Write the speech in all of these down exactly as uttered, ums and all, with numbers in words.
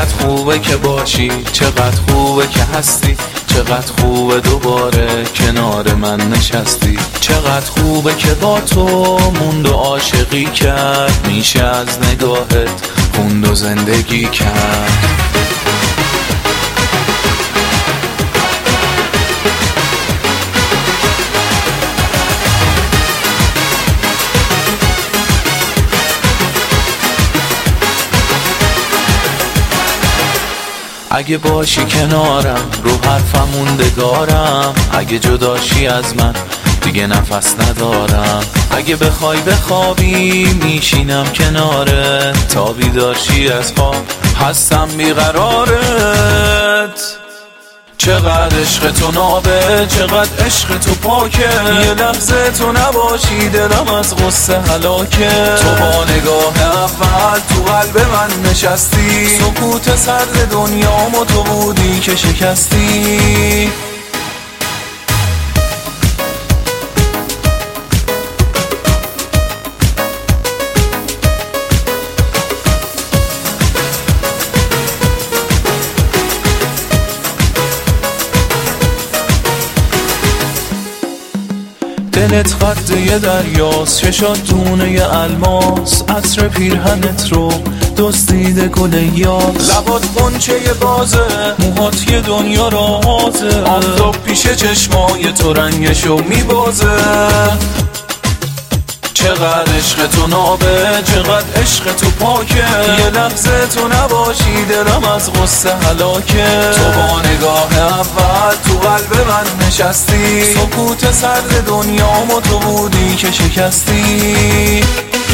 چقدر خوبه که باشی، چقدر خوبه که هستی، چقدر خوبه دوباره کنار من نشستی. چقدر خوبه که با تو موند و عاشقی کرد، میشه از نگاهت خوند و زندگی کرد. اگه باشی کنارم رو حرفم موندگارم، اگه جداشی از من دیگه نفس ندارم. اگه بخوای بخوابی میشینم کنارت، تا بیدارشی از خواب هستم بیقرارت. چقدر عشق تو نابه، چقدر عشق تو پاکه، یه لحظه تو نباشی دلم از غصه هلاکه. تو با نگاه اول تو قلب من نشستی، سکوت سرد دنیامو تو بودی که شکستی. دلت خط یه دریاست، چشات دونه یه الماس، عطر پیرهنت رو دزدیده گل یاس. لبات غنچه یه بازه، موهات یه دنیا رازه، آفتاب پیش چشمای تو رنگشو میبازه. چقدر عشق تو نابه، چقدر عشق تو پاکه، یه لحظه تو نباشی دلم از غصه هلاکه. تو با نگاه اول تو قلب من نشستی، سکوت سرد دنیامو تو بودی که شکستی.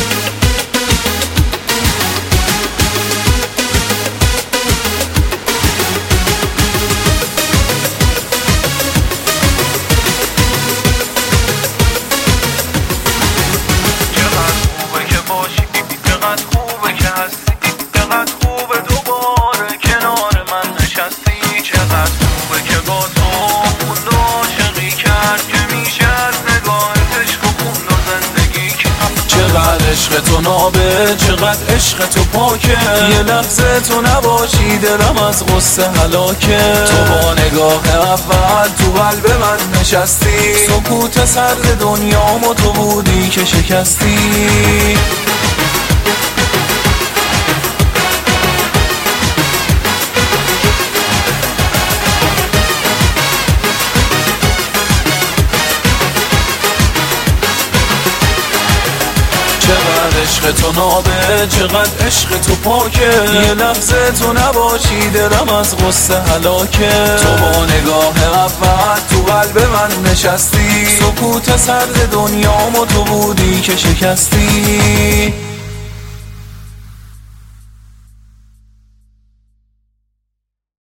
چقدر خوبه که هستی، چقدر خوبه دوباره کنار من نشستی. چقدر خوبه که با تو موند و عاشقی کرد، که میشه از نگاهت عشق و خوند و زندگی کرد. چقدر عشق تو نابه، چقدر عشق تو پاکه، یه لحظه تو نباشی دلم از غصه هلاکه. تو با نگاه اول تو قلب من نشستی، سکوت سرد دنیامو تو بودی که شکستی. چقدر عشق تو نابه، چقدر عشق تو پاکه، یه لحظه تو نباشی دلم از غصه هلاکه. تو با نگاه اول تو قلب من نشستی، سکوت سرد دنیامو تو بودی که شکستی.